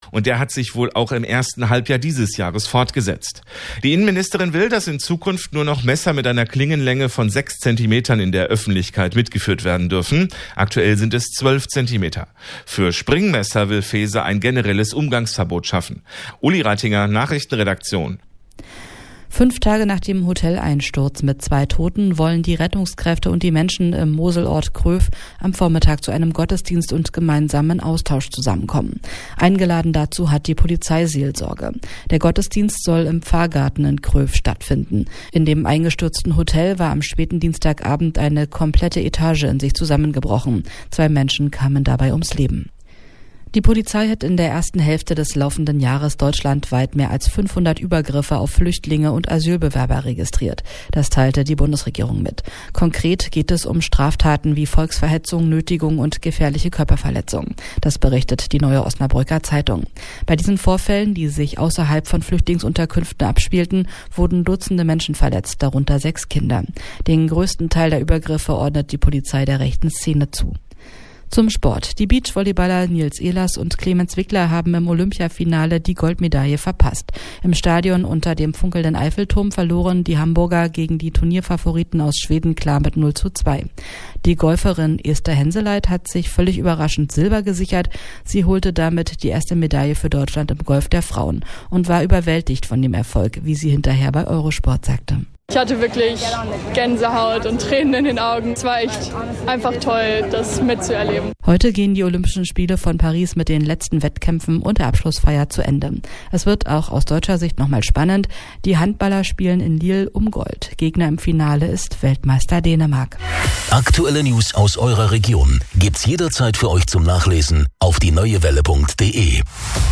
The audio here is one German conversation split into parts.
und der hat sich wohl auch im ersten Halbjahr dieses Jahres fortgesetzt. Die Innenministerin will, dass in Zukunft nur noch Messer mit einer Klingenlänge von 6 Zentimetern in der Öffentlichkeit mitgeführt werden dürfen. Aktuell sind es 12 Zentimeter. Für Springmesser will Faeser ein generelles Umgangsverbot schaffen. Uli Reitinger, Nachrichtenredaktion. 5 Tage nach dem Hoteleinsturz mit 2 Toten wollen die Rettungskräfte und die Menschen im Moselort Kröv am Vormittag zu einem Gottesdienst und gemeinsamen Austausch zusammenkommen. Eingeladen dazu hat die Polizeiseelsorge. Der Gottesdienst soll im Pfarrgarten in Kröv stattfinden. In dem eingestürzten Hotel war am späten Dienstagabend eine komplette Etage in sich zusammengebrochen. 2 Menschen kamen dabei ums Leben. Die Polizei hat in der ersten Hälfte des laufenden Jahres deutschlandweit mehr als 500 Übergriffe auf Flüchtlinge und Asylbewerber registriert. Das teilte die Bundesregierung mit. Konkret geht es um Straftaten wie Volksverhetzung, Nötigung und gefährliche Körperverletzung. Das berichtet die Neue Osnabrücker Zeitung. Bei diesen Vorfällen, die sich außerhalb von Flüchtlingsunterkünften abspielten, wurden Dutzende Menschen verletzt, darunter 6 Kinder. Den größten Teil der Übergriffe ordnet die Polizei der rechten Szene zu. Zum Sport. Die Beachvolleyballer Nils Ehlers und Clemens Wickler haben im Olympiafinale die Goldmedaille verpasst. Im Stadion unter dem funkelnden Eiffelturm verloren die Hamburger gegen die Turnierfavoriten aus Schweden klar mit 0:2. Die Golferin Esther Henseleit hat sich völlig überraschend Silber gesichert. Sie holte damit die erste Medaille für Deutschland im Golf der Frauen und war überwältigt von dem Erfolg, wie sie hinterher bei Eurosport sagte. Ich hatte wirklich Gänsehaut und Tränen in den Augen. Es war echt einfach toll, das mitzuerleben. Heute gehen die Olympischen Spiele von Paris mit den letzten Wettkämpfen und der Abschlussfeier zu Ende. Es wird auch aus deutscher Sicht nochmal spannend. Die Handballer spielen in Lille um Gold. Gegner im Finale ist Weltmeister Dänemark. Aktuelle News aus eurer Region gibt's jederzeit für euch zum Nachlesen auf dieneuewelle.de.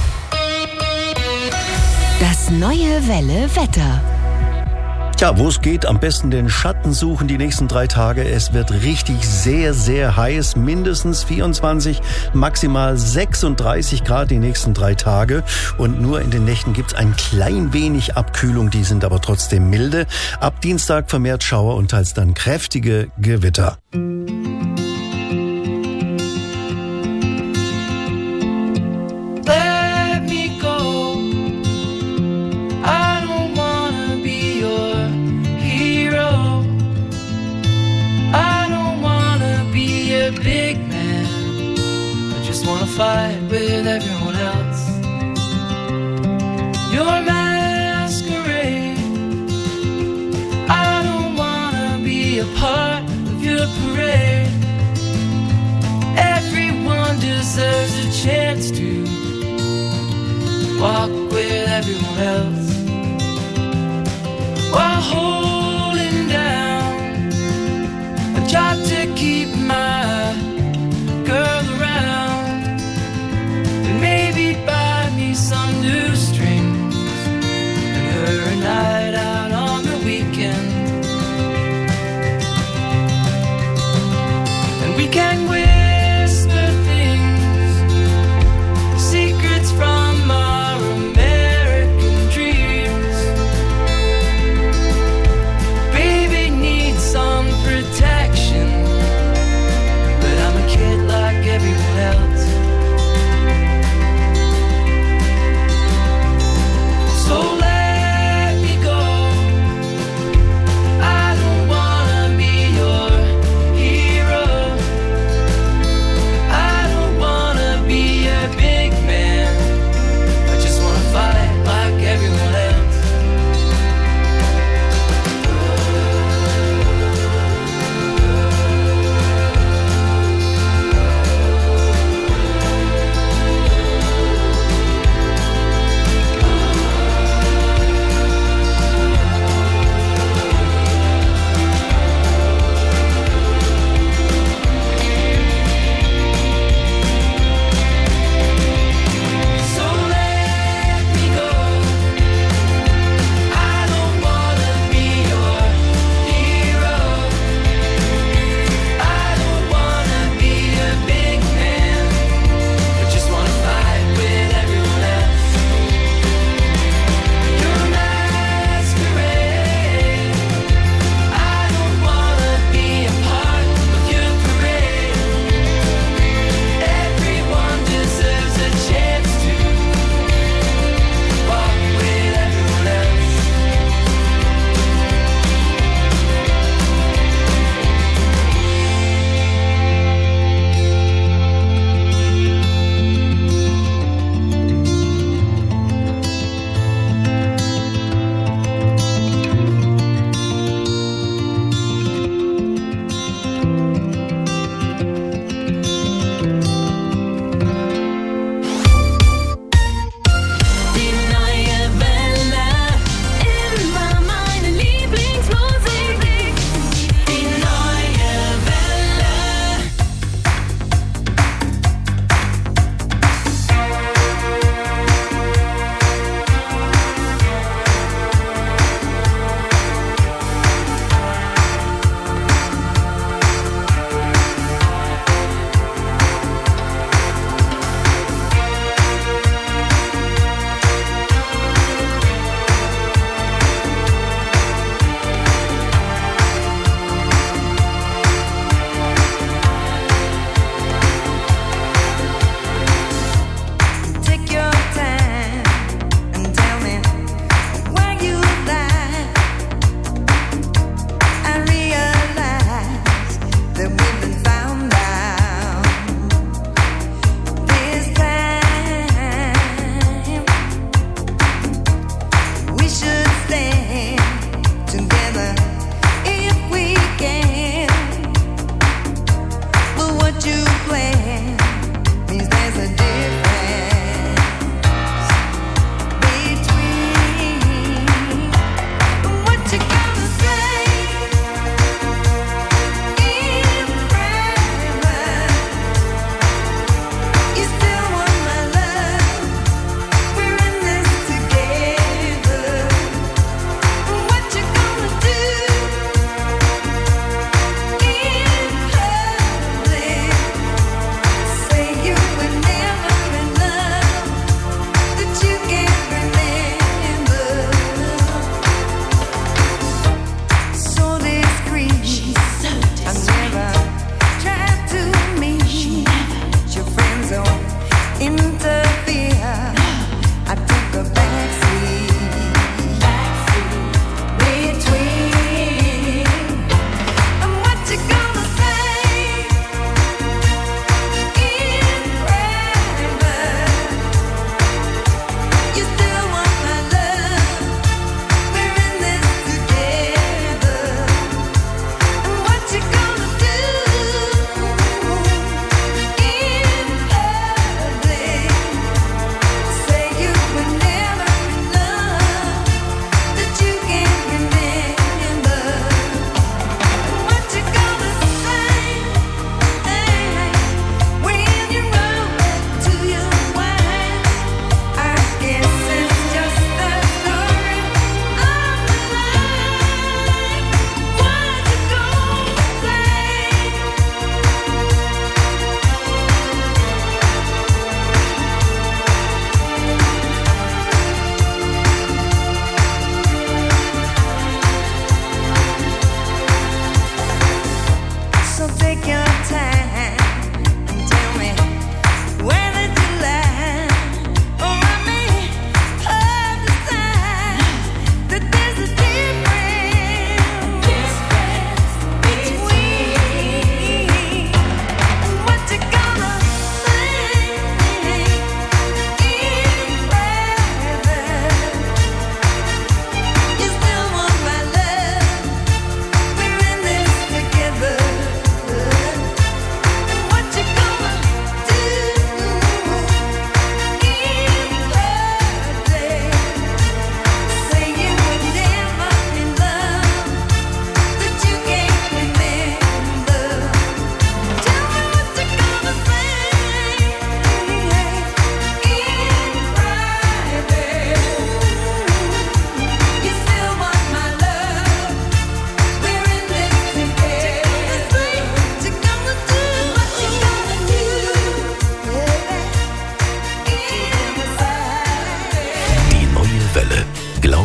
Das Neue Welle Wetter. Tja, wo es geht, am besten den Schatten suchen die nächsten 3 Tage. Es wird richtig sehr, sehr heiß, mindestens 24, maximal 36 Grad die nächsten 3 Tage. Und nur in den Nächten gibt's ein klein wenig Abkühlung, die sind aber trotzdem milde. Ab Dienstag vermehrt Schauer und teils dann kräftige Gewitter. Big man, I just wanna fight with everyone else. Your masquerade, I don't wanna be a part of your parade. Everyone deserves a chance to walk with everyone else while holding down a job to keep my girl around and maybe buy me some new strings and her a night out on the weekend, and we can whisper things, secrets from our American dreams.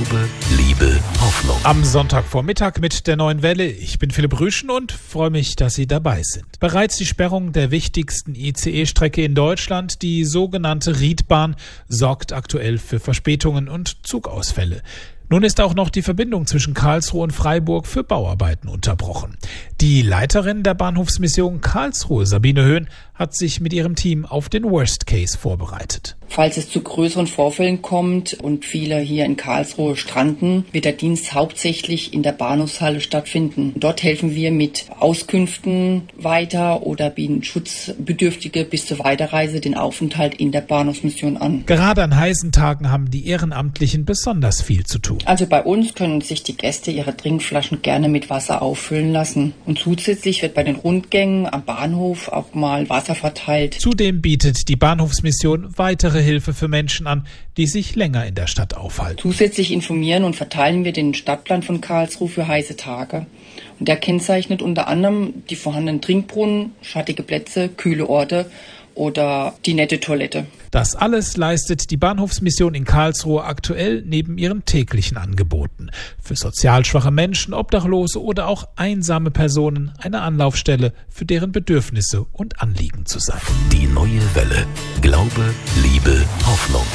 Glaube, Liebe, Hoffnung. Am Sonntagvormittag mit der Neuen Welle. Ich bin Philipp Rüschen und freue mich, dass Sie dabei sind. Bereits die Sperrung der wichtigsten ICE-Strecke in Deutschland, die sogenannte Riedbahn, sorgt aktuell für Verspätungen und Zugausfälle. Nun ist auch noch die Verbindung zwischen Karlsruhe und Freiburg für Bauarbeiten unterbrochen. Die Leiterin der Bahnhofsmission Karlsruhe, Sabine Höhn, hat sich mit ihrem Team auf den Worst Case vorbereitet. Falls es zu größeren Vorfällen kommt und viele hier in Karlsruhe stranden, wird der Dienst hauptsächlich in der Bahnhofshalle stattfinden. Dort helfen wir mit Auskünften weiter oder bieten Schutzbedürftige bis zur Weiterreise den Aufenthalt in der Bahnhofsmission an. Gerade an heißen Tagen haben die Ehrenamtlichen besonders viel zu tun. Also bei uns können sich die Gäste ihre Trinkflaschen gerne mit Wasser auffüllen lassen. Und zusätzlich wird bei den Rundgängen am Bahnhof auch mal Wasser verteilt. Zudem bietet die Bahnhofsmission weitere Hilfe für Menschen an, die sich länger in der Stadt aufhalten. Zusätzlich informieren und verteilen wir den Stadtplan von Karlsruhe für heiße Tage. Und der kennzeichnet unter anderem die vorhandenen Trinkbrunnen, schattige Plätze, kühle Orte oder die nette Toilette. Das alles leistet die Bahnhofsmission in Karlsruhe aktuell neben ihren täglichen Angeboten. Für sozial schwache Menschen, Obdachlose oder auch einsame Personen eine Anlaufstelle für deren Bedürfnisse und Anliegen zu sein. Die neue Welle. Glaube, Liebe, Hoffnung.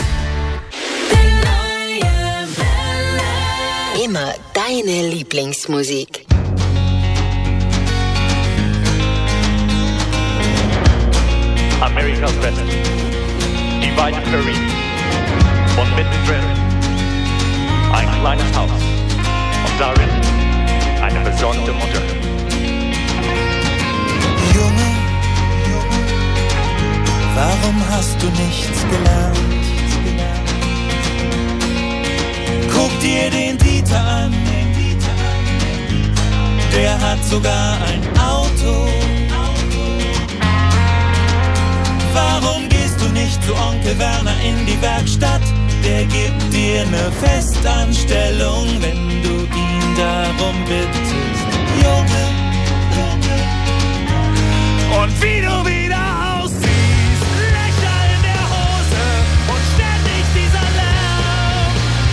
Immer deine Lieblingsmusik. Amerikas Welt, die weite Prairie und mittendrin ein kleines Haus und darin eine besorgte Mutter. Junge, warum hast du nichts gelernt? Guck dir den Dieter an, der hat sogar ein Auto. Warum gehst du nicht zu Onkel Werner in die Werkstatt? Der gibt dir eine Festanstellung, wenn du ihn darum bittest. Junge, und wie du wieder aussiehst, Löcher in der Hose und ständig dieser Lärm.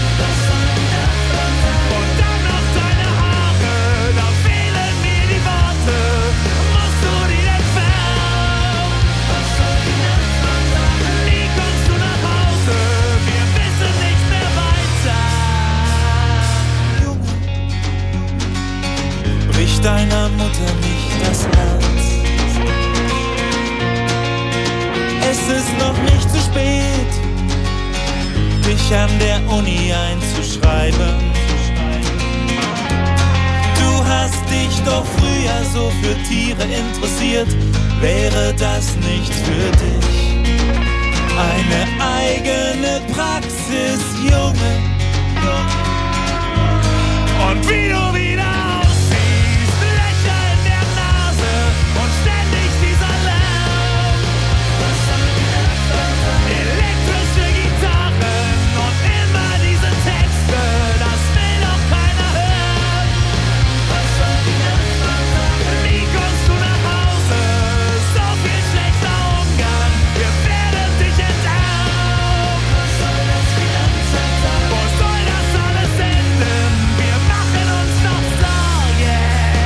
Und dann noch deine Haare, da fehlen mir die Worte. Musst du die denn färben? Nie kommst du nach Hause, wir wissen nicht mehr weiter. Junge, brich deiner Mutter nicht das Herz. Es ist noch nicht zu spät, dich an der Uni einzuschreiben. Du hast dich doch früher so für Tiere interessiert. Wäre das nicht für dich eine eigene Praxis, Junge? Und wie du wieder aussiehst, Löcher in der Nase und ständig dieser Lärm. Elektrische Gitarren und immer diese Texte, das will doch keiner hören. Nie kommst du nach Hause, so viel schlechter Umgang, wir werden dich enterben. Wo soll das alles enden? Wir machen uns noch Sorgen.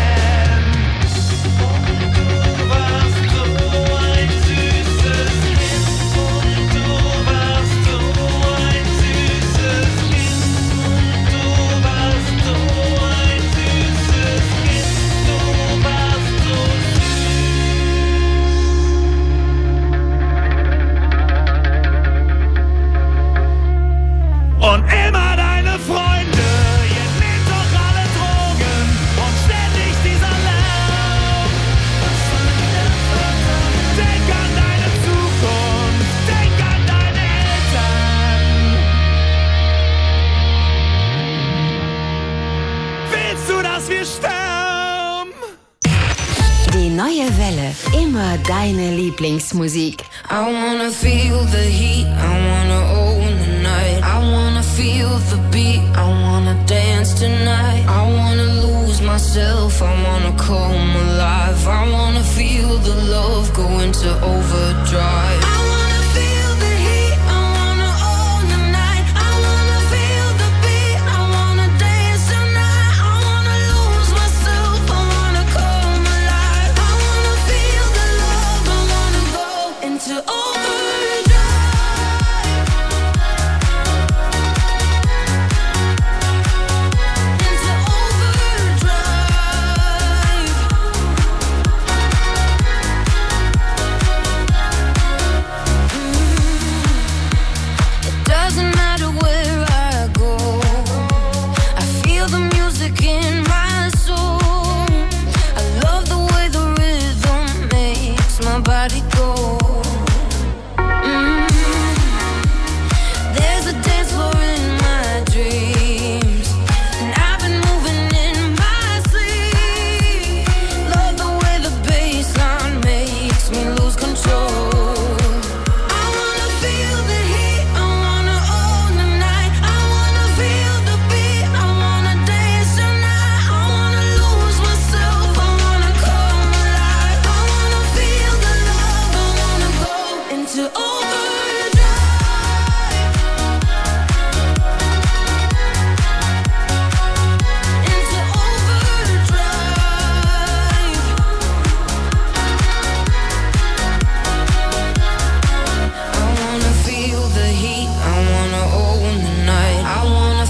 Du warst so ein süßes Kind und du warst so ein süßes Kind und du warst so ein süßes Kind, du warst so süß. Und immer deine Freunde, ihr nehmt doch alle Drogen und ständig dieser Lärm. Denk an deine Zukunft, denk an deine Eltern. Willst du, dass wir sterben? Die neue Welle. Immer deine Lieblingsmusik. I wanna feel the heat, I wanna own the night. I wanna feel the beat, I wanna dance tonight. I wanna lose myself, I wanna come alive. I wanna feel the love go into overdrive. I wanna feel the heat, I wanna own the night. I wanna feel the beat, I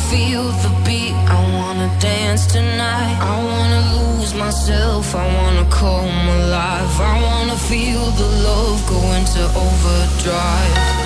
feel the beat, I wanna dance tonight. I wanna lose myself, I wanna come alive. I wanna feel the love go into overdrive.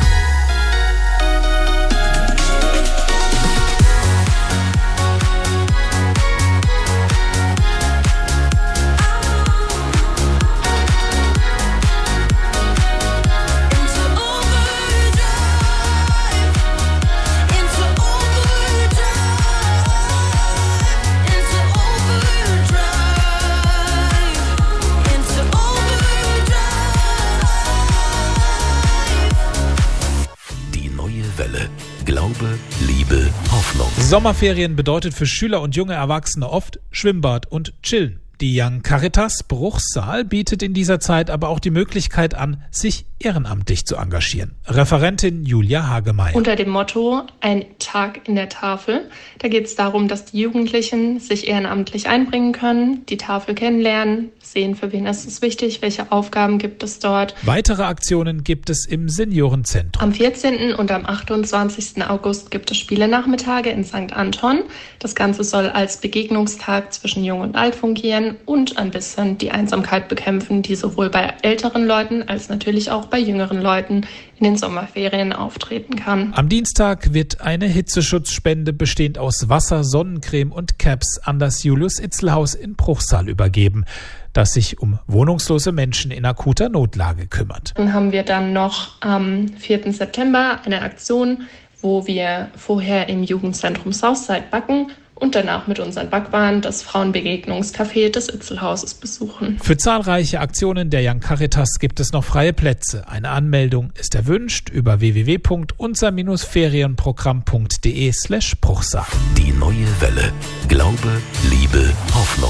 Glaube, Liebe, Hoffnung. Sommerferien bedeutet für Schüler und junge Erwachsene oft Schwimmbad und Chillen. Die Young Caritas Bruchsal bietet in dieser Zeit aber auch die Möglichkeit an, sich ehrenamtlich zu engagieren. Referentin Julia Hagemeyer. Unter dem Motto Ein Tag in der Tafel. Da geht es darum, dass die Jugendlichen sich ehrenamtlich einbringen können, die Tafel kennenlernen, sehen, für wen ist es wichtig, welche Aufgaben gibt es dort. Weitere Aktionen gibt es im Seniorenzentrum. Am 14. und am 28. August gibt es Spielenachmittage in St. Anton. Das Ganze soll als Begegnungstag zwischen Jung und Alt fungieren und ein bisschen die Einsamkeit bekämpfen, die sowohl bei älteren Leuten als natürlich auch bei jüngeren Leuten in den Sommerferien auftreten kann. Am Dienstag wird eine Hitzeschutzspende bestehend aus Wasser, Sonnencreme und Caps an das Julius-Itzel-Haus in Bruchsal übergeben, das sich um wohnungslose Menschen in akuter Notlage kümmert. Dann haben wir dann noch am 4. September eine Aktion, wo wir vorher im Jugendzentrum Southside backen und danach mit unseren Backwaren das Frauenbegegnungscafé des Itzelhauses besuchen. Für zahlreiche Aktionen der Young Caritas gibt es noch freie Plätze. Eine Anmeldung ist erwünscht über www.unser-ferienprogramm.de/Bruchsal. Die neue Welle. Glaube, Liebe, Hoffnung.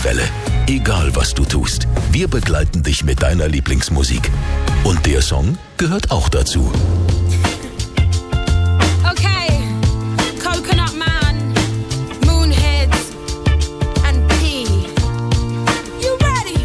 Welle. Egal was du tust, wir begleiten dich mit deiner Lieblingsmusik. Und der Song gehört auch dazu. Okay, Coconut Man, Moonheads and P. You ready?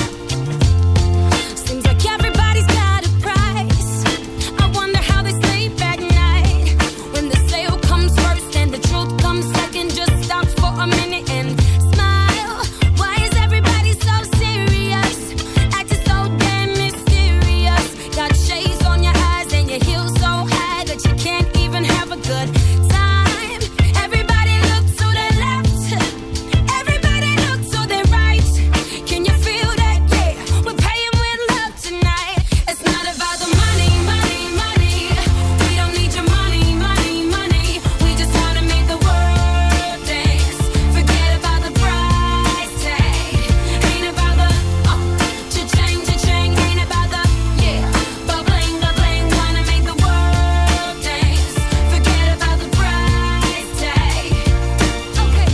Seems like everybody's got a price. I wonder how they sleep at night. When the sale comes first and the truth comes second, just stop for a minute and smile. Why is everybody so serious? Acting so damn mysterious. Got shades on your eyes and your heels so high that you can't even have a good time. Everybody look to the left. Everybody look to the right. Can you feel that? Yeah, we're paying with love tonight. It's not about the money, money, money. We don't need your money, money, money. We just wanna make the world dance. Forget about the price tag. Ain't about the cha-ching, cha-ching. Ain't about the ba-bling, ba-bling. Wanna make the world dance. Forget about the price tag. Okay,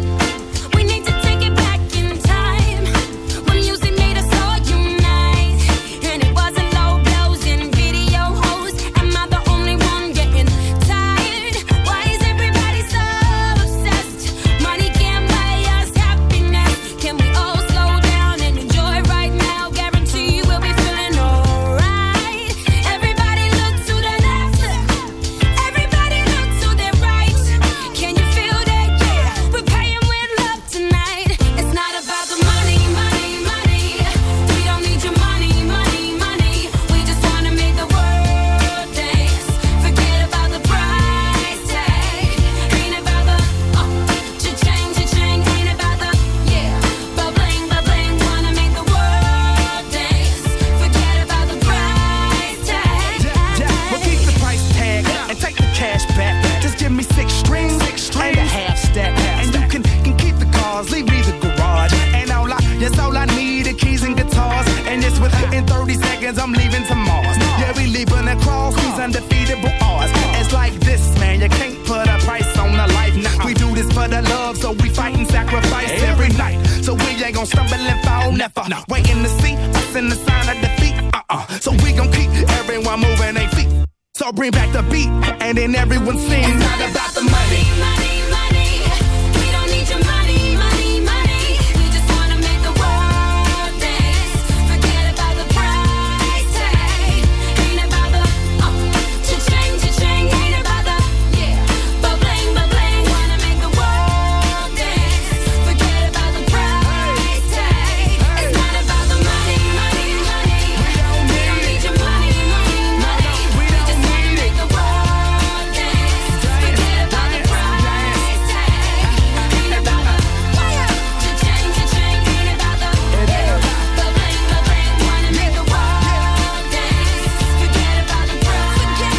we need to take it back in time when music made us all unite, and it wasn't low blows and video hoes. Am I the only one getting tired? Why is everybody so obsessed? Money can't buy us happiness. Can we all slow down and enjoy right now? Guarantee we'll be feeling alright. Everybody look to the left. Everybody look to the right. Can you feel that? Yeah, we're paying with love tonight. It's not about the money, money, money. We don't need your money, money, money. We just wanna make the world dance. Forget about the price tag. Ain't about the cha-ching, cha-ching. Ain't about the ba-bling, ba-bling. Wanna make the world dance. Forget about the price tag. Well, keep the price tag and take the cash back. Just give me 6 strings and a half stack. And you can keep the cars, leave me the garage. And all I need are keys and guitars. And it's within 30 seconds, I'm leaving to Mars. Yeah, we leaving across these undefeatable odds. It's like this, man, you can't put a price on a life. Nah, we do this for the love, so we fight and sacrifice every night. So we ain't gon' stumble and fall, never. Waiting to see us in the sign of defeat. So we gon' keep everyone moving their feet. So bring back the beat, and then everyone sings. It's not about the money, money, money. We don't need your money, money, money. We just wanna make the world dance. Forget about the price tag. Ain't about the cha-ching, cha-ching. Ain't about the ba-bling, ba-bling. Wanna make the world dance. Forget about the price tag. It's not about the money, money, money. We don't need your money, money, money. We just wanna make the world dance. Forget about the price tag. Ain't about the cha-ching, cha-ching. Ain't about the ba-bling, ba-bling. Wanna make the world dance. Forget about the price tag.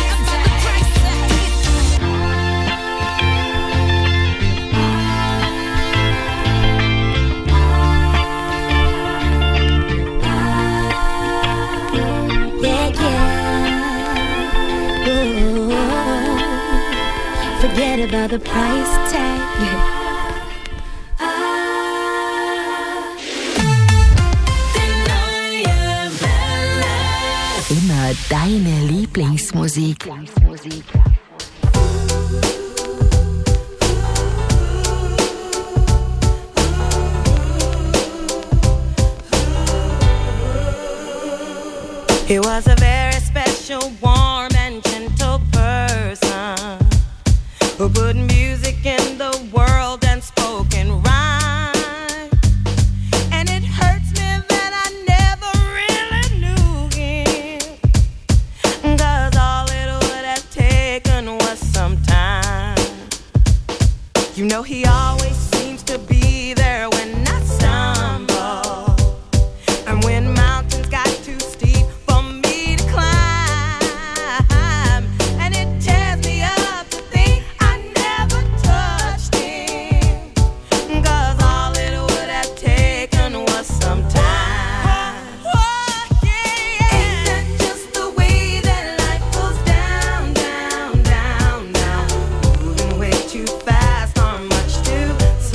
Yeah, yeah. Ooh. Forget about the price tag. Immer deine Lieblingsmusik. He was a very special, warm and gentle person who put music in the world and spoke in rhyme. And it hurts me that I never really knew him, 'cause all it would have taken was some time. You know he always seems to be there when I stumble, and when mountains got too steep for me to climb, and it tears me up to think I never touched him, 'cause all it would have taken was some time. Oh, yeah. Ain't that just the way that life goes down, down, down, down, moving way too fast or much too slow?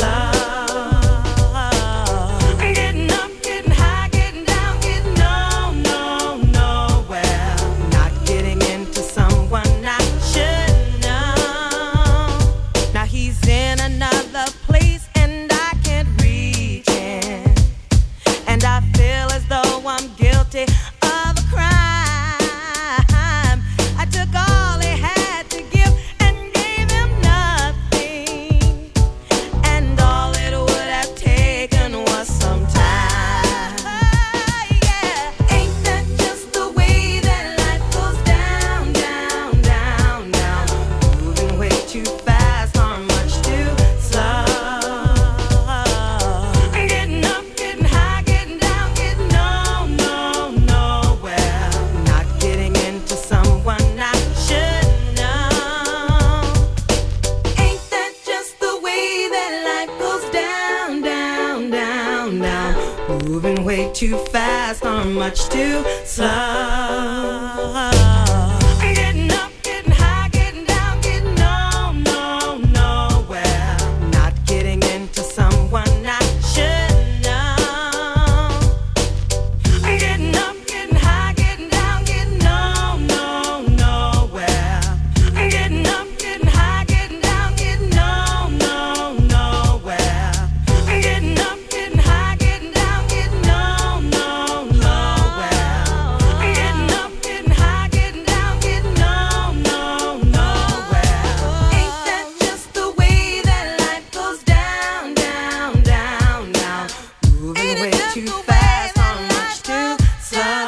too fast or much too slow. Getting up, getting high, getting down, getting nowhere. Not getting into someone I should know. Getting up, getting high, getting down, getting nowhere. Getting up, getting high, getting down, getting nowhere. Getting up, getting high, getting down, getting nowhere. Getting up, getting high, getting down, getting nowhere. Ain't that just the way that life goes down, down, down, down? Moving way too fast or much too slow.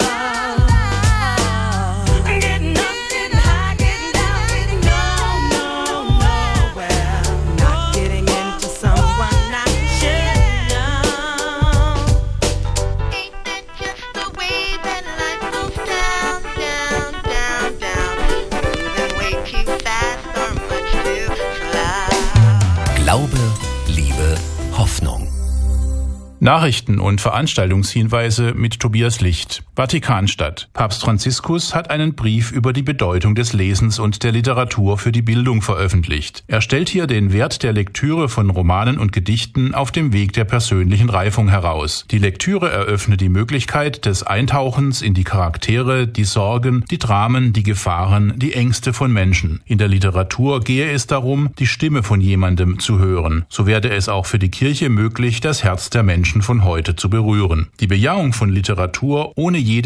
Getting up, getting high, getting down, getting nowhere. Not getting into someone I should know. Ain't that just the way that life goes down, down, down, down? Moving way too fast or much too slow. Glaube, Liebe, Hoffnung. Nachrichten und Veranstaltungshinweise mit Tobias Licht. Vatikanstadt. Papst Franziskus hat einen Brief über die Bedeutung des Lesens und der Literatur für die Bildung veröffentlicht. Er stellt hier den Wert der Lektüre von Romanen und Gedichten auf dem Weg der persönlichen Reifung heraus. Die Lektüre eröffne die Möglichkeit des Eintauchens in die Charaktere, die Sorgen, die Dramen, die Gefahren, die Ängste von Menschen. In der Literatur gehe es darum, die Stimme von jemandem zu hören. So werde es auch für die Kirche möglich, das Herz der Menschen von heute zu berühren. Die Bejahung von Literatur ohne jede